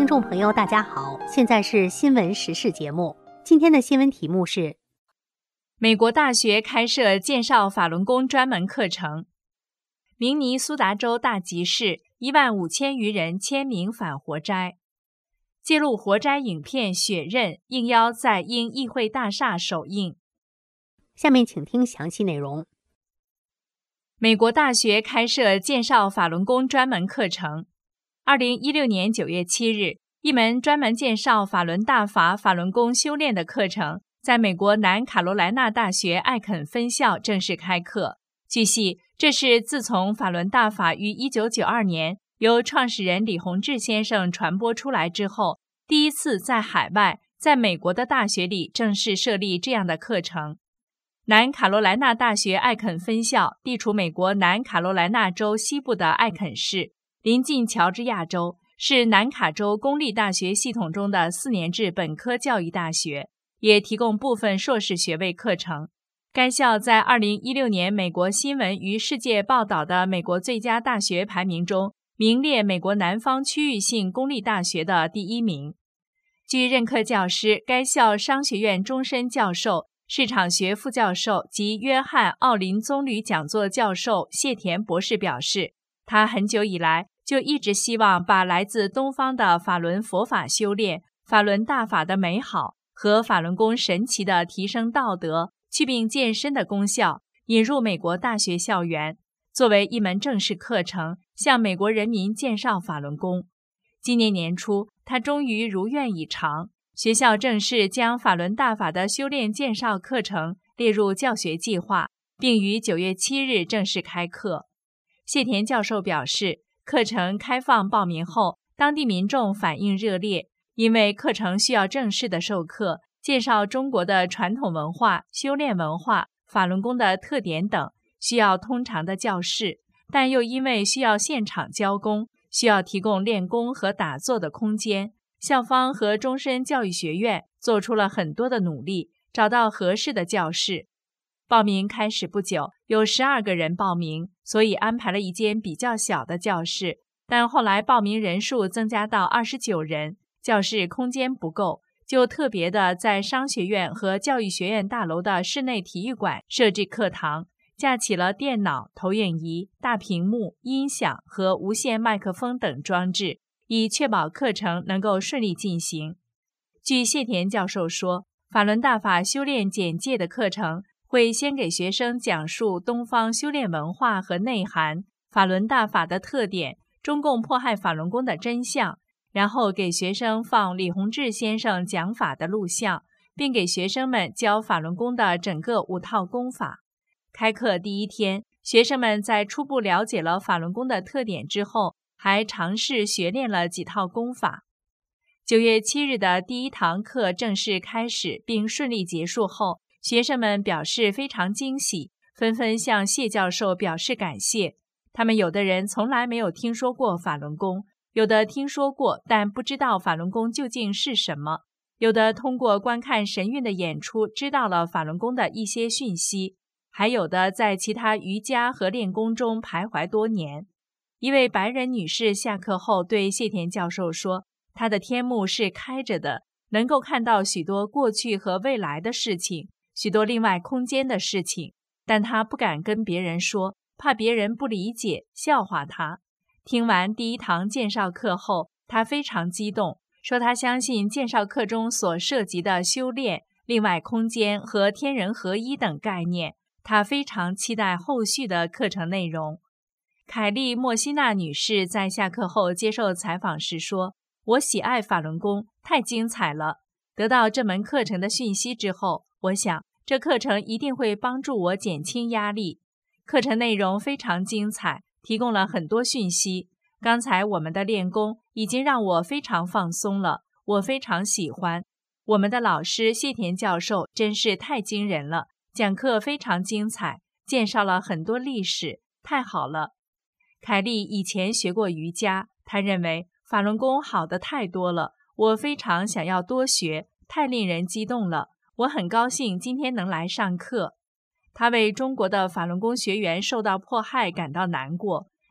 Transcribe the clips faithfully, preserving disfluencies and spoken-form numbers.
众朋友大家好，现在是新闻时事节目。今天的新闻题目是： 美国大学开设介绍法轮功专门课程。明尼苏达州大集市一万五千余人签名反活摘。揭露活摘影片血刃应邀在英议会大厦首映。 下面请听详细内容。 美国大学开设介绍法轮功专门课程。二零一六年九月七日，一门专门介绍法轮大法法轮功修炼的课程在美国南卡罗来纳大学艾肯分校正式开课。据悉，这是自从法轮大法于一九九二年由创始人李洪志先生传播出来之后，第一次在海外，在美国的大学里正式设立这样的课程。南卡罗来纳大学艾肯分校地处美国南卡罗来纳州西部的艾肯市，临近乔治亚州，是南卡州公立大学系统中的四年制本科教育大学，也提供部分硕士学位课程。该校在二零一六年美国新闻与世界报道的美国最佳大学排名中，名列美国南方区域性公立大学的第一名。据任课教师、该校商学院终身教授、市场学副教授及约翰·奥林棕榈讲座教授谢田博士表示，他很久以来就一直希望把来自东方的法轮佛法修炼、法轮大法的美好和法轮功神奇的提升道德、祛病健身的功效引入美国大学校园，作为一门正式课程，向美国人民介绍法轮功。今年年初，他终于如愿以偿，学校正式将法轮大法的修炼介绍课程列入教学计划，并于九月七日正式开课。谢田教授表示，课程开放报名后，当地民众反应热烈，因为课程需要正式的授课，介绍中国的传统文化、修炼文化、法轮功的特点等，需要通常的教室，但又因为需要现场教功，需要提供练功和打坐的空间，校方和终身教育学院做出了很多的努力，找到合适的教室。报名开始不久，有十二个人报名，所以安排了一间比较小的教室，但后来报名人数增加到二十九人，教室空间不够，就特别的在商学院和教育学院大楼的室内体育馆设置课堂，架起了电脑、投影仪、大屏幕、音响和无线麦克风等装置，以确保课程能够顺利进行。据谢田教授说，法轮大法修炼简介的课程会先给学生讲述东方修炼文化和内涵、法轮大法的特点、中共迫害法轮功的真相，然后给学生放李洪志先生讲法的录像，并给学生们教法轮功的整个五套功法。开课第一天，学生们在初步了解了法轮功的特点之后，还尝试学练了几套功法。九月七日的第一堂课正式开始并顺利结束后，学生们表示非常惊喜，纷纷向谢教授表示感谢。他们有的人从来没有听说过法轮功，有的听说过，但不知道法轮功究竟是什么，有的通过观看神韵的演出知道了法轮功的一些讯息，还有的在其他瑜伽和练功中徘徊多年。一位白人女士下课后对谢田教授说，她的天幕是开着的，能够看到许多过去和未来的事情，许多另外空间的事情，但她不敢跟别人说，怕别人不理解，笑话她。听完第一堂介绍课后，她非常激动，说她相信介绍课中所涉及的修炼、另外空间和天人合一等概念，她非常期待后续的课程内容。凯利·莫西纳女士在下课后接受采访时说，我喜爱法轮功，太精彩了。得到这门课程的讯息之后，我想这课程一定会帮助我减轻压力。课程内容非常精彩，提供了很多讯息。刚才我们的练功已经让我非常放松了，我非常喜欢。我们的老师谢田教授真是太惊人了，讲课非常精彩，介绍了很多历史，太好了。凯莉以前学过瑜伽，她认为法轮功好的太多了，我非常想要多学，太令人激动了。我很高兴今天能来上课。她为中国的法轮功学员受到迫害感到难过，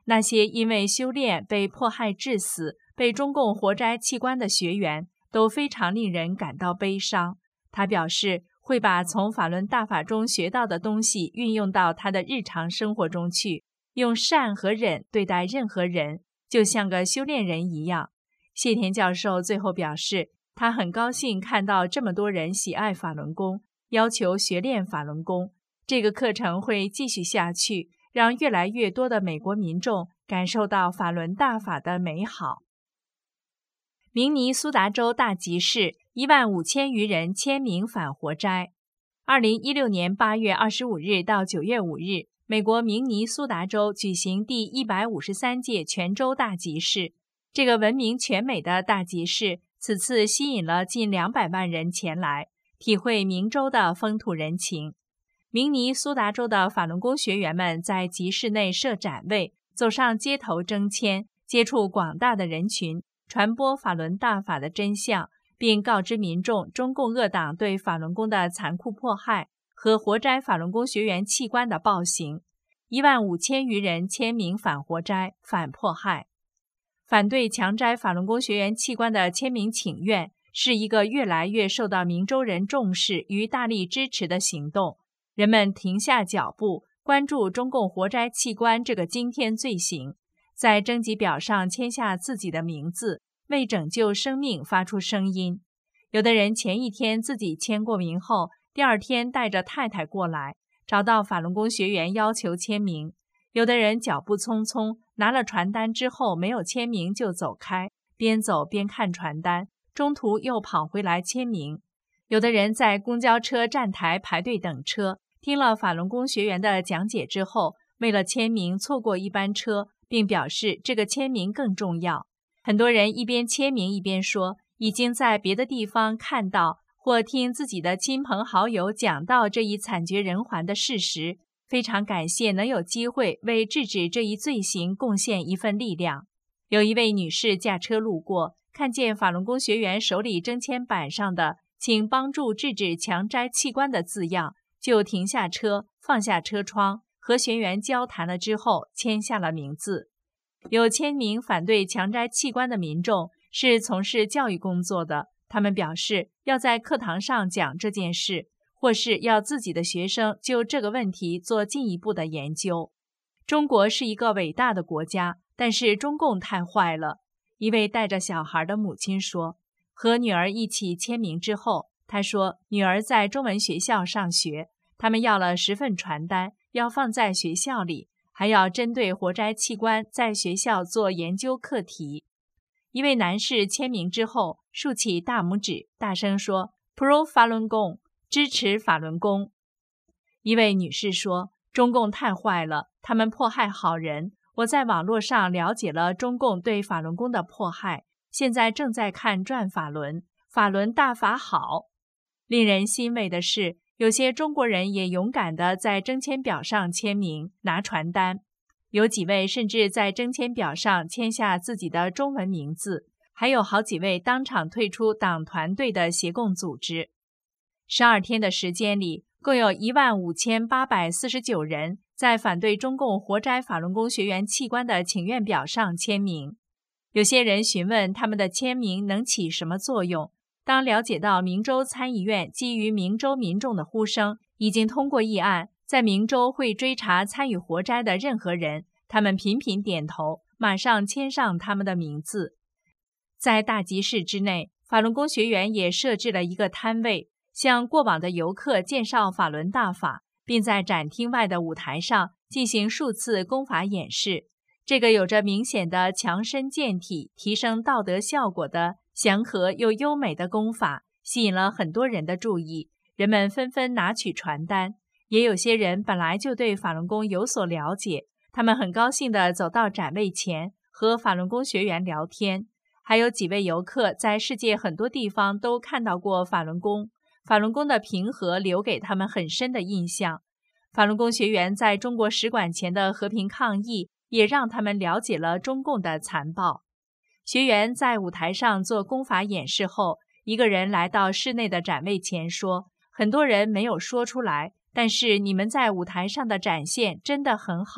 那些因为修炼被迫害致死、被中共活摘器官的学员都非常令人感到悲伤。他表示会把从法轮大法中学到的东西运用到他的日常生活中去，用善和忍对待任何人，就像个修炼人一样。谢田教授最后表示，他很高兴看到这么多人喜爱法轮功，要求学练法轮功。这个课程会继续下去，让越来越多的美国民众感受到法轮大法的美好。明尼苏达州大集市一万五千余人签名反活摘。二零一六年八月二十五日到九月五日，美国明尼苏达州举行第一百五十三届全州大集市。这个闻名全美的大集市，此次吸引了近两百万人前来，体会明州的风土人情。明尼苏达州的法轮功学员们在集市内设展位，走上街头征签，接触广大的人群，传播法轮大法的真相，并告知民众中共恶党对法轮功的残酷迫害和活摘法轮功学员器官的暴行。一万五千余人签名反活摘、反迫害。反对强摘法轮功学员器官的签名请愿是一个越来越受到明州人重视与大力支持的行动。人们停下脚步，关注中共活摘器官这个惊天罪行，在征集表上签下自己的名字，为拯救生命发出声音。有的人前一天自己签过名后，第二天带着太太过来，找到法轮功学员要求签名。有的人脚步匆匆，拿了传单之后没有签名就走开，边走边看传单，中途又跑回来签名。有的人在公交车站台排队等车，听了法轮功学员的讲解之后，为了签名错过一班车，并表示这个签名更重要。很多人一边签名一边说，已经在别的地方看到或听自己的亲朋好友讲到这一惨绝人寰的事实，非常感谢能有机会为制止这一罪行贡献一份力量。有一位女士驾车路过，看见法轮功学员手里征签板上的请帮助制止强摘器官的字样，就停下车，放下车窗，和学员交谈了之后签下了名字。有签名反对强摘器官的民众是从事教育工作的，他们表示要在课堂上讲这件事，或是要自己的学生就这个问题做进一步的研究。中国是一个伟大的国家，但是中共太坏了。一位带着小孩的母亲说，和女儿一起签名之后，她说女儿在中文学校上学，他们要了十份传单，要放在学校里，还要针对活摘器官在学校做研究课题。一位男士签名之后，竖起大拇指，大声说 Pro 法轮功，支持法轮功。一位女士说，中共太坏了，他们迫害好人。我在网络上了解了中共对法轮功的迫害，现在正在看转法轮，法轮大法好。令人欣慰的是，有些中国人也勇敢地在征签表上签名，拿传单。有几位甚至在征签表上签下自己的中文名字，还有好几位当场退出党团队的协共组织。十二天的时间里，共有一万五千八百四十九人在反对中共活摘法轮功学员器官的请愿表上签名。有些人询问他们的签名能起什么作用。当了解到明州参议院基于明州民众的呼声，已经通过议案，在明州会追查参与活摘的任何人，他们频频点头，马上签上他们的名字。在大集市之内，法轮功学员也设置了一个摊位，向过往的游客介绍法轮大法，并在展厅外的舞台上进行数次功法演示。这个有着明显的强身健体、提升道德效果的祥和又优美的功法，吸引了很多人的注意，人们纷纷拿取传单。也有些人本来就对法轮功有所了解，他们很高兴地走到展位前，和法轮功学员聊天。还有几位游客在世界很多地方都看到过法轮功，法轮功的平和留给他们很深的印象。法轮功学员在中国使馆前的和平抗议，也让他们了解了中共的残暴。学员在舞台上做功法演示后，一个人来到室内的展位前说，很多人没有说出来，但是你们在舞台上的展现真的很好，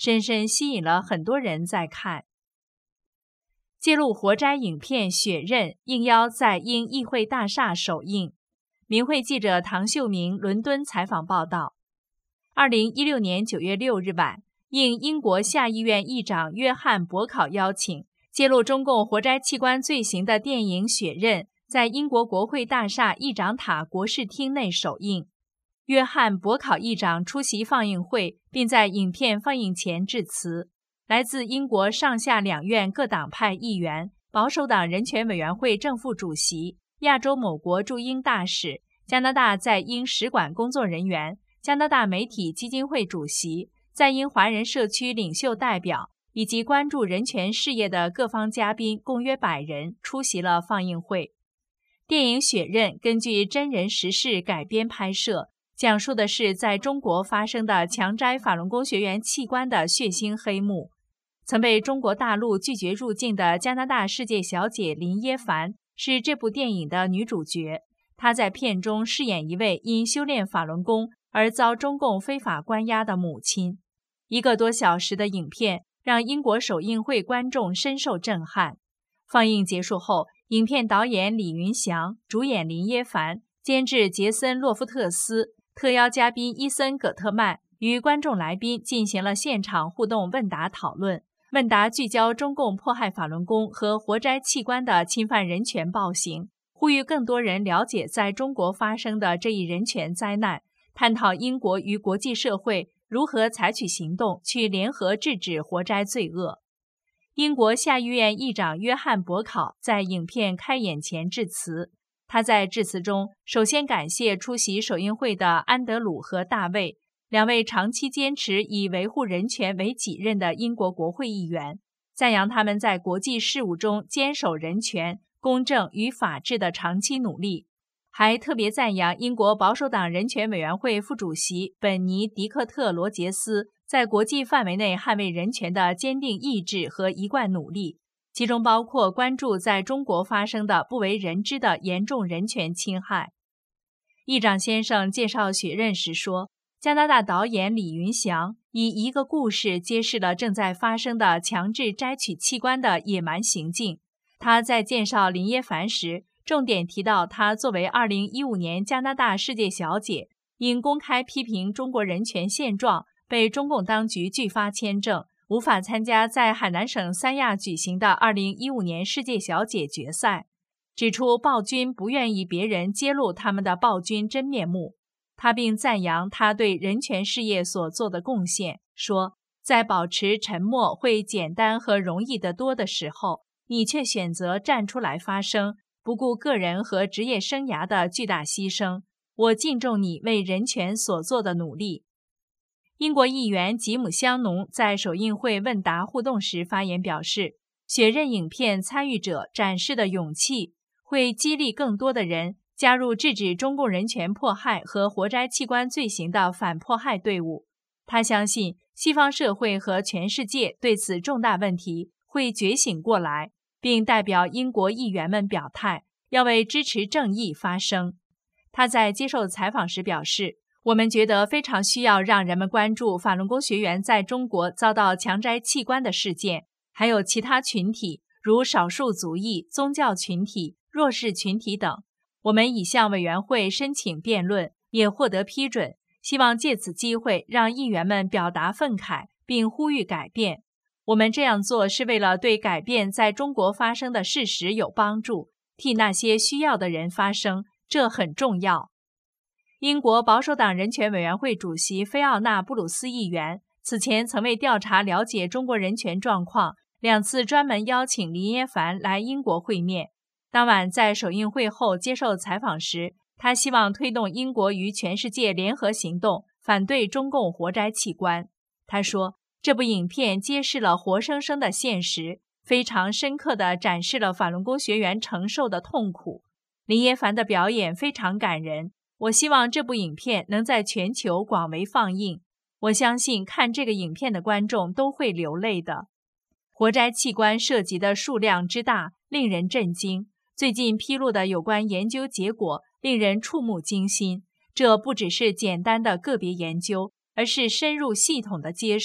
深深吸引了很多人在看。揭露活摘影片《血刃》应邀在英议会大厦首映。明慧记者唐秀明伦敦采访报道。二零一六年九月六日晚，应英国下议院议长约翰伯考邀请，揭露中共活摘器官罪行的电影《血刃》在英国国会大厦议长塔国事厅内首映。约翰伯考议长出席放映会，并在影片放映前致辞。来自英国上下两院各党派议员、保守党人权委员会正副主席、亚洲某国驻英大使、加拿大在英使馆工作人员、加拿大媒体基金会主席、在英华人社区领袖代表以及关注人权事业的各方嘉宾共约百人出席了放映会。电影《血刃》根据真人实事改编拍摄，讲述的是在中国发生的强摘法轮功学员器官的血腥黑幕。曾被中国大陆拒绝入境的加拿大世界小姐林耶凡是这部电影的女主角。她在片中饰演一位因修炼法轮功而遭中共非法关押的母亲。一个多小时的影片让英国首映会观众深受震撼。放映结束后，影片导演李云祥、主演林耶凡、监制杰森·洛夫特斯、特邀嘉宾伊森·葛特曼与观众来宾进行了现场互动问答讨论。问答聚焦中共迫害法轮功和活摘器官的侵犯人权暴行，呼吁更多人了解在中国发生的这一人权灾难，探讨英国与国际社会如何采取行动去联合制止活摘罪恶。英国下议院议长约翰伯考在影片开演前致辞，他在致辞中首先感谢出席首映会的安德鲁和大卫，两位长期坚持以维护人权为己任的英国国会议员，赞扬他们在国际事务中坚守人权、公正与法治的长期努力，还特别赞扬英国保守党人权委员会副主席本尼迪克特·罗杰斯在国际范围内捍卫人权的坚定意志和一贯努力，其中包括关注在中国发生的不为人知的严重人权侵害。议长先生介绍《血刃》时说，加拿大导演李云祥以一个故事揭示了正在发生的强制摘取器官的野蛮行径。他在介绍林耶凡时，重点提到她作为二零一五年加拿大世界小姐，因公开批评中国人权现状，被中共当局拒发签证，无法参加在海南省三亚举行的二零一五年世界小姐决赛，指出暴君不愿意别人揭露他们的暴君真面目。他并赞扬他对人权事业所做的贡献，说，在保持沉默会简单和容易得多的时候，你却选择站出来发声，不顾个人和职业生涯的巨大牺牲。我敬重你为人权所做的努力。英国议员吉姆·香农在首映会问答互动时发言表示，血刃影片参与者展示的勇气会激励更多的人加入制止中共人权迫害和活摘器官罪行的反迫害队伍。他相信西方社会和全世界对此重大问题会觉醒过来，并代表英国议员们表态，要为支持正义发声。他在接受采访时表示，我们觉得非常需要让人们关注法轮功学员在中国遭到强摘器官的事件，还有其他群体，如少数族裔、宗教群体、弱势群体等。我们已向委员会申请辩论，也获得批准，希望借此机会让议员们表达愤慨，并呼吁改变。我们这样做是为了对改变在中国发生的事实有帮助，替那些需要的人发声，这很重要。英国保守党人权委员会主席菲奥娜·布鲁斯议员此前曾为调查了解中国人权状况，两次专门邀请林耶凡来英国会面。当晚在首映会后接受采访时，他希望推动英国与全世界联合行动，反对中共活摘器官。他说，这部影片揭示了活生生的现实，非常深刻地展示了法轮功学员承受的痛苦。林耶凡的表演非常感人，我希望这部影片能在全球广为放映。我相信看这个影片的观众都会流泪的。活摘器官涉及的数量之大，令人震惊。最近披露的有关研究结果令人触目惊心，这不只是简单的个别研究，而是深入系统的揭示，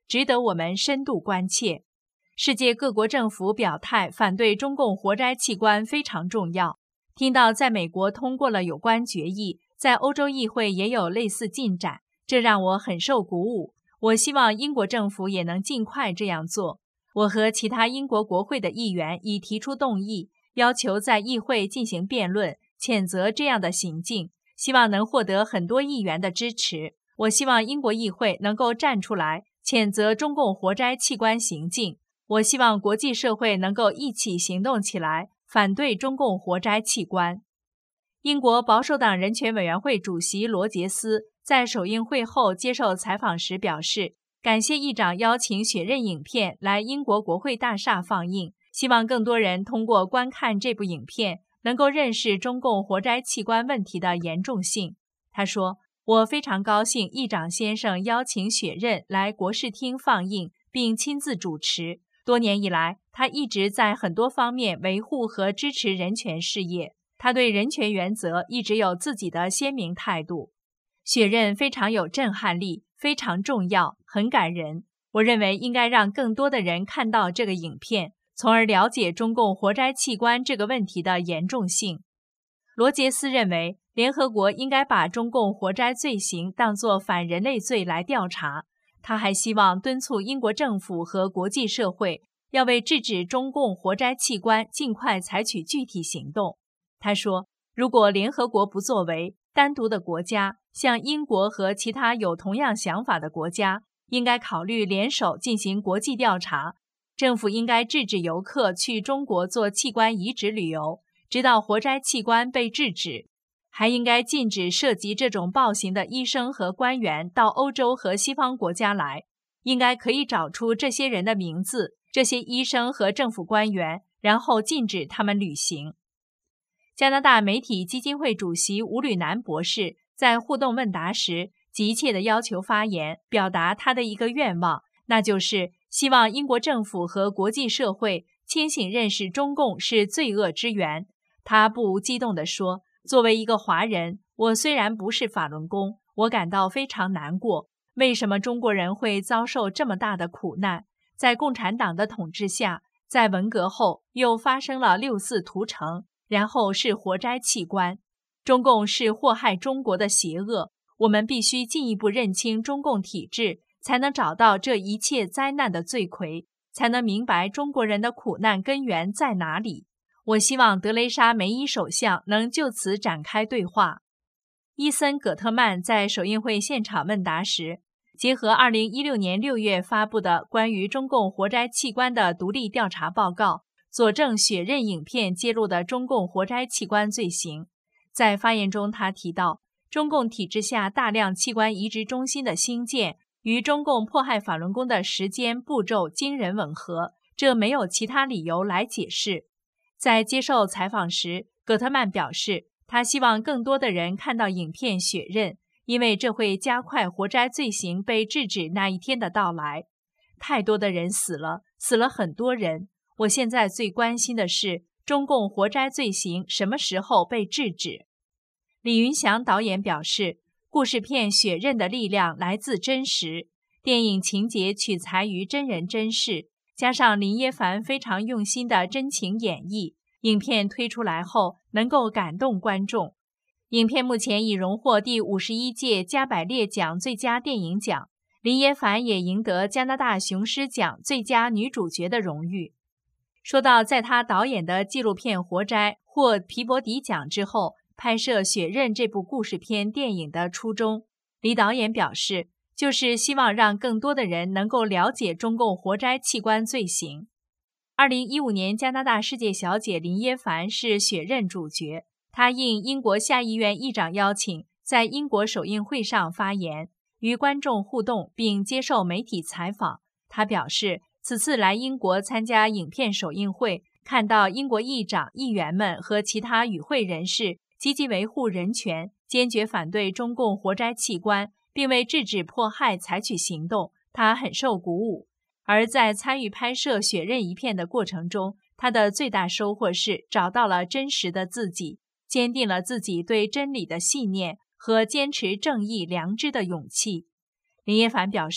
值得我们深度关切。世界各国政府表态反对中共活摘器官非常重要。听到在美国通过了有关决议，在欧洲议会也有类似进展，这让我很受鼓舞。我希望英国政府也能尽快这样做。我和其他英国国会的议员已提出动议，要求在议会进行辩论，谴责这样的行径，希望能获得很多议员的支持。我希望英国议会能够站出来，谴责中共活摘器官行径。我希望国际社会能够一起行动起来，反对中共活摘器官。英国保守党人权委员会主席罗杰斯在首映会后接受采访时表示，感谢议长邀请血刃影片来英国国会大厦放映，希望更多人通过观看这部影片能够认识中共活摘器官问题的严重性。他说，我非常高兴议长先生邀请血刃来国视厅放映并亲自主持。多年以来，他一直在很多方面维护和支持人权事业。他对人权原则一直有自己的鲜明态度。血刃非常有震撼力，非常重要，很感人。我认为应该让更多的人看到这个影片，从而了解中共活摘器官这个问题的严重性。罗杰斯认为，联合国应该把中共活摘罪行当作反人类罪来调查。他还希望敦促英国政府和国际社会要为制止中共活摘器官尽快采取具体行动。他说，如果联合国不作为，单独的国家，像英国和其他有同样想法的国家，应该考虑联手进行国际调查。政府应该制止游客去中国做器官移植旅游，直到活摘器官被制止。还应该禁止涉及这种暴行的医生和官员到欧洲和西方国家来，应该可以找出这些人的名字，这些医生和政府官员，然后禁止他们旅行。加拿大媒体基金会主席吴吕南博士在互动问答时急切地要求发言，表达他的一个愿望，那就是希望英国政府和国际社会清醒认识中共是罪恶之源。他不无激动地说，作为一个华人，我虽然不是法轮功，我感到非常难过。为什么中国人会遭受这么大的苦难？在共产党的统治下，在文革后又发生了六四屠城，然后是活摘器官。中共是祸害中国的邪恶，我们必须进一步认清中共体制，才能找到这一切灾难的罪魁，才能明白中国人的苦难根源在哪里。我希望德雷莎梅伊首相能就此展开对话。伊森·葛特曼在首映会现场问答时，结合二零一六年六月发布的关于中共活摘器官的独立调查报告，佐证血刃影片揭露的中共活摘器官罪行。在发言中，他提到，中共体制下大量器官移植中心的兴建与中共迫害法轮功的时间步骤惊人吻合，这没有其他理由来解释。在接受采访时，葛特曼表示，他希望更多的人看到影片《血刃》，因为这会加快活摘罪行被制止那一天的到来。太多的人死了，死了很多人。我现在最关心的是，中共活摘罪行什么时候被制止？李云祥导演表示，故事片《血刃》的力量来自真实，电影情节取材于真人真事，加上林耶凡非常用心的真情演绎，影片推出来后能够感动观众。影片目前已荣获第五十一届加百列奖最佳电影奖，林耶凡也赢得加拿大雄狮奖最佳女主角的荣誉。说到在他导演的纪录片《活摘》获皮博迪奖之后，拍摄《血刃》这部故事片电影的初衷，李导演表示，就是希望让更多的人能够了解中共活摘器官罪行。二零一五年加拿大世界小姐林耶凡是血刃主角，她应英国下议院议长邀请，在英国首映会上发言，与观众互动并接受媒体采访。她表示，此次来英国参加影片首映会，看到英国议长、议员们和其他与会人士积极维护人权，坚决反对中共活摘器官，并为制止迫害采取行动，他很受鼓舞。而在参与拍摄《血刃》一片的过程中，他的最大收获是找到了真实的自己，坚定了自己对真理的信念和坚持正义良知的勇气。林耶凡表示，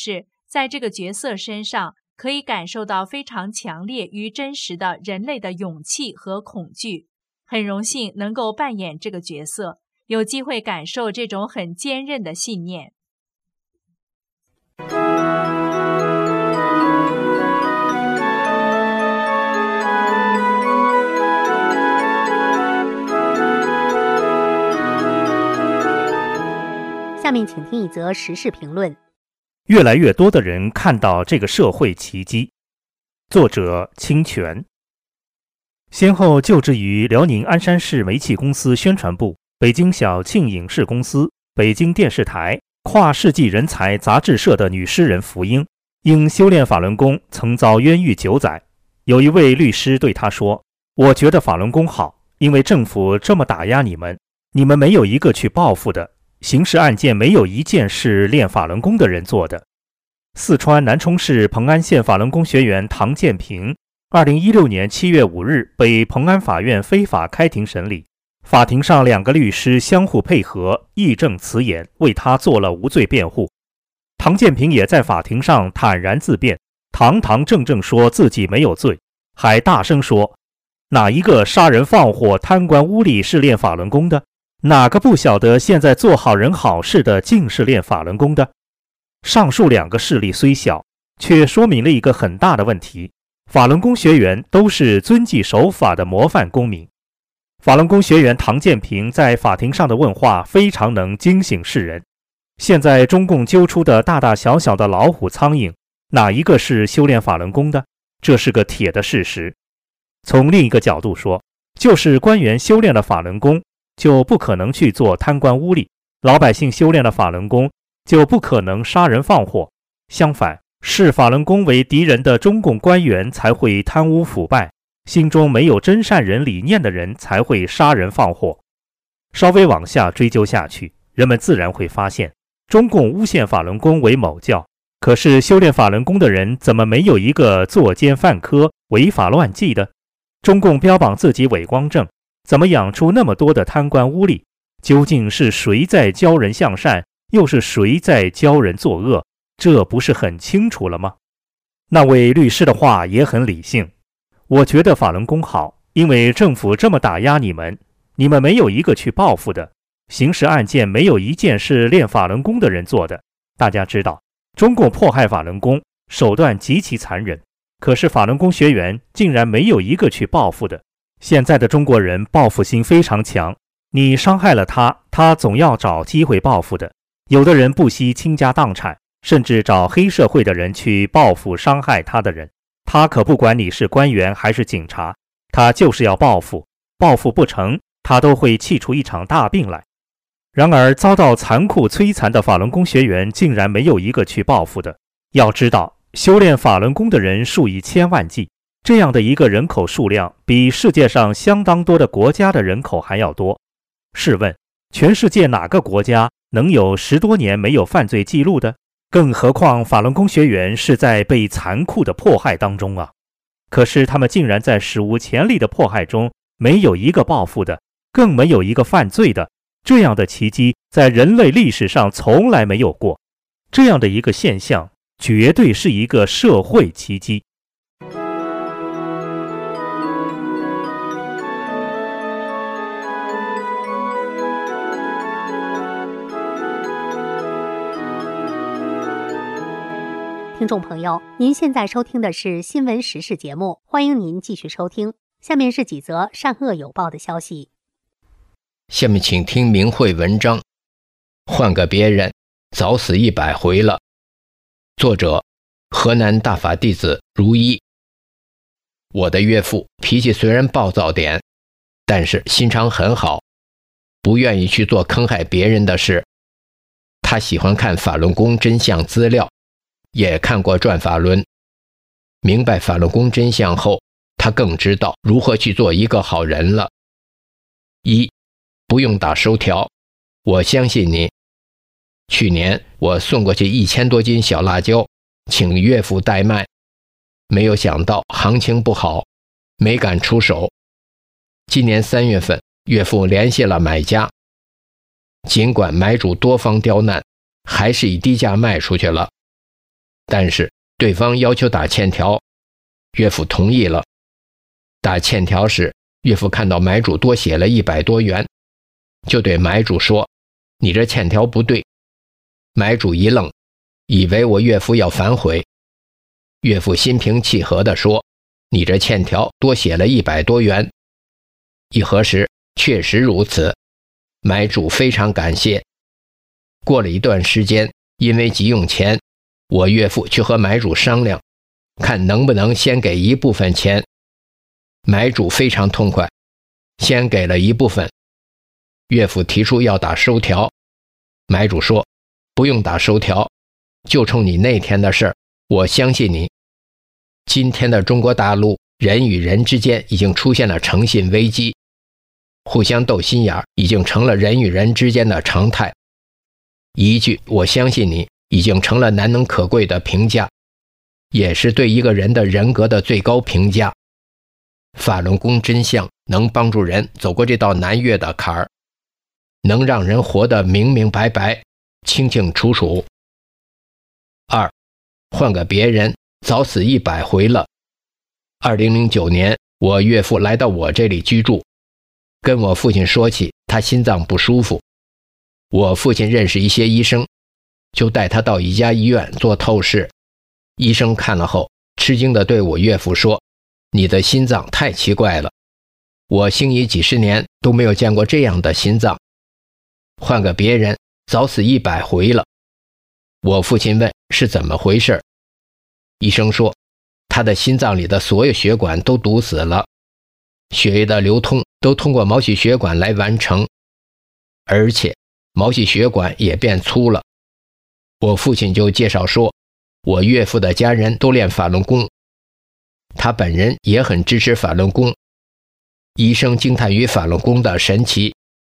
在这个角色身上可以感受到非常强烈与真实的人类的勇气和恐惧。很荣幸能够扮演这个角色，有机会感受这种很坚韧的信念。 下面请听一则时事评论。 越来越多的人看到这个社会奇迹。作者清泉。先后就职于辽宁鞍山市煤气公司宣传部、北京小庆影视公司、北京电视台、跨世纪人才杂志社的女诗人福英，因修炼法轮功曾遭冤狱九载。有一位律师对她说：“我觉得法轮功好，因为政府这么打压你们，你们没有一个去报复的。刑事案件没有一件是练法轮功的人做的。”四川南充市蓬安县法轮功学员唐建平，二零一六年七月五日被蓬安法院非法开庭审理。法庭上，两个律师相互配合，义正辞严，为他做了无罪辩护。唐建平也在法庭上坦然自辩，堂堂正正说自己没有罪，还大声说：“哪一个杀人放火、贪官污吏是练法轮功的？哪个不晓得现在做好人好事的竟是练法轮功的？”上述两个事例虽小，却说明了一个很大的问题：法轮功学员都是遵纪守法的模范公民。法轮功学员唐建平在法庭上的问话非常能惊醒世人。现在中共揪出的大大小小的老虎苍蝇，哪一个是修炼法轮功的？这是个铁的事实。从另一个角度说，就是官员修炼了法轮功，就不可能去做贪官污吏；老百姓修炼了法轮功，就不可能杀人放火。相反，视法轮功为敌人的中共官员才会贪污腐败，心中没有真善人理念的人才会杀人放火。稍微往下追究下去，人们自然会发现，中共诬陷法轮功为某教，可是修炼法轮功的人怎么没有一个作奸犯科、违法乱纪的？中共标榜自己伟光正，怎么养出那么多的贪官污吏？究竟是谁在教人向善，又是谁在教人作恶？这不是很清楚了吗？那位律师的话也很理性。我觉得法轮功好，因为政府这么打压你们，你们没有一个去报复的。刑事案件没有一件是练法轮功的人做的。大家知道，中共迫害法轮功手段极其残忍，可是法轮功学员竟然没有一个去报复的。现在的中国人报复心非常强，你伤害了他，他总要找机会报复的。有的人不惜倾家荡产，甚至找黑社会的人去报复伤害他的人。他可不管你是官员还是警察，他就是要报复，报复不成，他都会气出一场大病来。然而遭到残酷摧残的法轮功学员竟然没有一个去报复的。要知道，修炼法轮功的人数以千万计，这样的一个人口数量比世界上相当多的国家的人口还要多。试问，全世界哪个国家能有十多年没有犯罪记录的？更何况法轮功学员是在被残酷的迫害当中啊！可是他们竟然在史无前例的迫害中，没有一个报复的，更没有一个犯罪的。这样的奇迹在人类历史上从来没有过。这样的一个现象，绝对是一个社会奇迹。 听众朋友，您现在收听的是新闻时事节目，欢迎您继续收听。下面是几则善恶有报的消息。 下面请听明慧文章，换个别人，早死一百回了。作者：河南大法弟子如一。我的岳父脾气虽然暴躁点，但是心肠很好，不愿意去做坑害别人的事。他喜欢看法轮功真相资料，也看过转法轮。明白法轮功真相后，他更知道如何去做一个好人了。一，不用打收条，我相信你。去年我送过去一千多斤小辣椒，请岳父代卖，没有想到行情不好，没敢出手。今年三月份，岳父联系了买家，尽管买主多方刁难，还是以低价卖出去了。 但是对方要求打欠条，岳父同意了。打欠条时，岳父看到买主多写了一百多元，就对买主说：“你这欠条不对。”买主一愣，以为我岳父要反悔。岳父心平气和地说：“你这欠条多写了一百多元。”一核实，确实如此。买主非常感谢。过了一段时间，因为急用钱，我岳父去和买主商量，看能不能先给一部分钱。买主非常痛快，先给了一部分。岳父提出要打收条，买主说：“不用打收条，就冲你那天的事儿，我相信你。”今天的中国大陆，人与人之间已经出现了诚信危机，互相斗心眼已经成了人与人之间的常态。一句“我相信你”已经成了难能可贵的评价，也是对一个人的人格的最高评价。法轮功真相能帮助人走过这道难越的坎儿，能让人活得明明白白、清清楚楚。二，换个别人，早死一百回了。二零零九年，我岳父来到我这里居住，跟我父亲说起他心脏不舒服。我父亲认识一些医生，就带他到一家医院做透视。医生看了后，吃惊地对我岳父说：“你的心脏太奇怪了，我行医几十年都没有见过这样的心脏，换个别人早死一百回了。”我父亲问是怎么回事，医生说他的心脏里的所有血管都堵死了，血液的流通都通过毛细血管来完成，而且毛细血管也变粗了。我父亲就介绍说，我岳父的家人都练法轮功，他本人也很支持法轮功。医生惊叹于法轮功的神奇。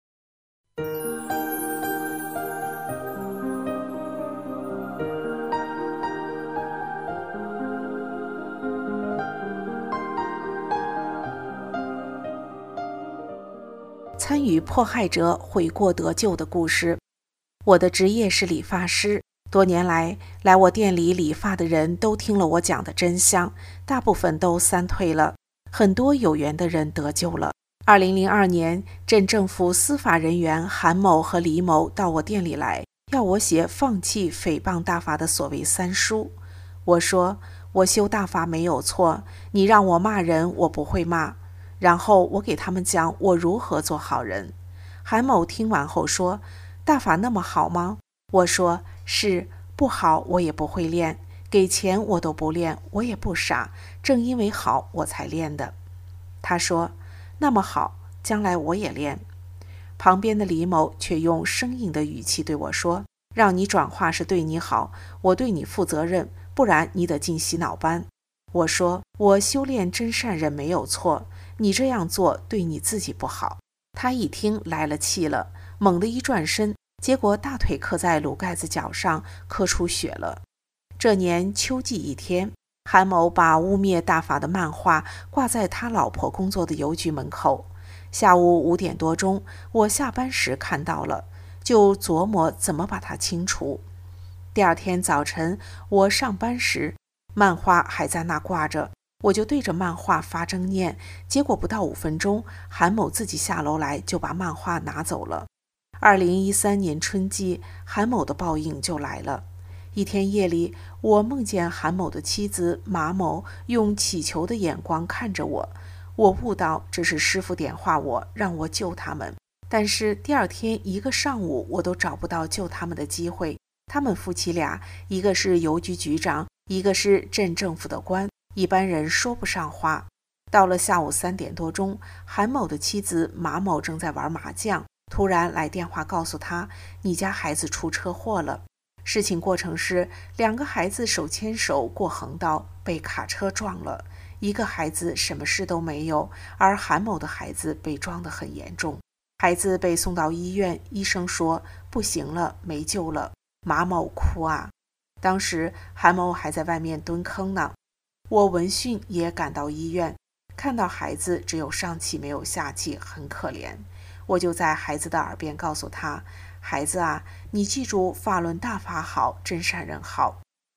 参与迫害者悔过得救的故事。我的职业是理发师，多年来来我店里理发的人都听了我讲的真相，大部分都三退了，很多有缘的人得救了。二零零二年，镇政府司法人员韩某和李某到我店里来，要我写放弃诽谤大法的所谓三书。我说我修大法没有错，你让我骂人我不会骂。然后我给他们讲我如何做好人。韩某听完后说，大法那么好吗？我说是，不好我也不会练，给钱我都不练，我也不傻，正因为好我才练的。他说那么好，将来我也练。旁边的李某却用生硬的语气对我说，让你转化是对你好，我对你负责任，不然你得进洗脑班。我说我修炼真善人没有错，你这样做对你自己不好。他一听来了气了，猛地一转身，结果大腿磕在炉盖子脚上，磕出血了。这年秋季一天，韩某把污蔑大法的漫画挂在他老婆工作的邮局门口。下午五点多钟，我下班时看到了，就琢磨怎么把它清除。第二天早晨我上班时，漫画还在那挂着，我就对着漫画发正念，结果不到五分钟，韩某自己下楼来就把漫画拿走了。二零一三年春季，韩某的报应就来了。一天夜里，我梦见韩某的妻子马某用乞求的眼光看着我，我悟到这是师父点化我，让我救他们。但是第二天一个上午，我都找不到救他们的机会。他们夫妻俩，一个是邮局局长，一个是镇政府的官，一般人说不上话。到了下午三点多钟，韩某的妻子马某正在玩麻将，突然来电话告诉他，你家孩子出车祸了。事情过程是，两个孩子手牵手过横道，被卡车撞了，一个孩子什么事都没有，而韩某的孩子被撞得很严重。孩子被送到医院，医生说不行了，没救了。马某哭啊，当时韩某还在外面蹲坑呢。我闻讯也赶到医院，看到孩子只有上气没有下气，很可怜。我就在孩子的耳边告诉他，孩子啊，你记住法轮大法好，真善人好。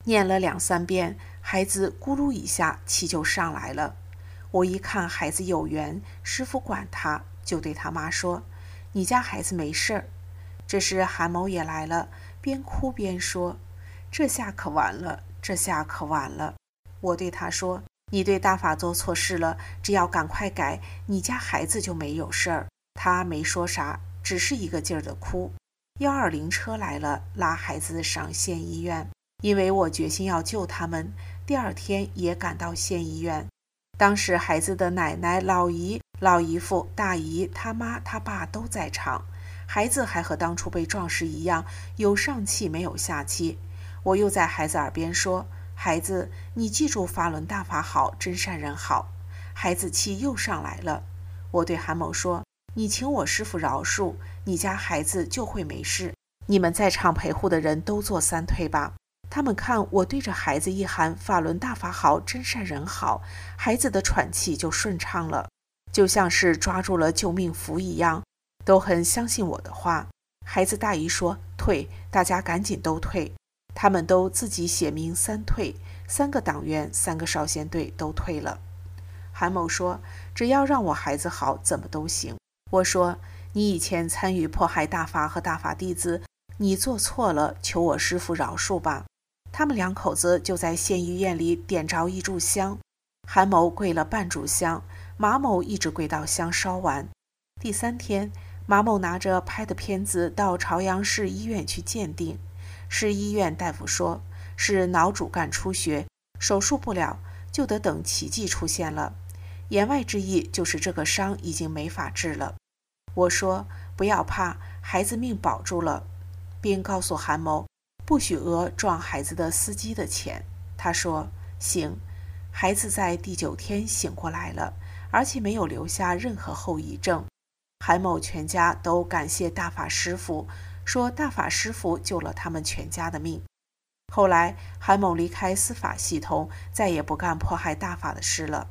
念了两三遍，孩子咕噜一下气就上来了。我一看孩子有缘，师傅管他，就对他妈说：“你家孩子没事儿。”这时韩某也来了，边哭边说：“这下可完了，这下可完了。”我对他说：“你对大法做错事了，只要赶快改，你家孩子就没有事儿。”他没说啥，只是一个劲儿的哭。一二零车来了，拉孩子上县医院。因为我决心要救他们，第二天也赶到县医院。当时孩子的奶奶、老姨、老姨父、大姨、他妈、他爸都在场。孩子还和当初被撞时一样，有上气没有下气。我又在孩子耳边说：“孩子，你记住法轮大法好，真善人好。”孩子气又上来了。我对韩某说：“你请我师父饶恕，你家孩子就会没事。你们在场陪护的人都做三退吧。”他们看我对着孩子一喊法轮大法好，真善人好，孩子的喘气就顺畅了，就像是抓住了救命符一样，都很相信我的话。孩子大姨说退，大家赶紧都退。他们都自己写明三退，三个党员三个少先队都退了。韩某说：“只要让我孩子好，怎么都行。”我说：“你以前参与迫害大法和大法弟子，你做错了，求我师父饶恕吧。”他们两口子就在县医院里点着一炷香，韩某跪了半炷香，马某一直跪到香烧完。第三天，马某拿着拍的片子到朝阳市医院去鉴定，市医院大夫说是脑主干出血，手术不了，就得等奇迹出现了。言外之意就是这个伤已经没法治了。我说不要怕，孩子命保住了，并告诉韩某不许讹撞孩子的司机的钱。他说行。孩子在第九天醒过来了，而且没有留下任何后遗症。韩某全家都感谢大法师父，说大法师父救了他们全家的命。后来韩某离开司法系统，再也不干迫害大法的事了。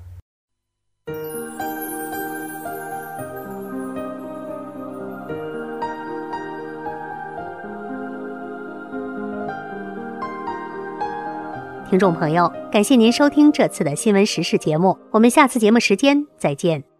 听众朋友，感谢您收听这次的新闻时事节目，我们下次节目时间再见。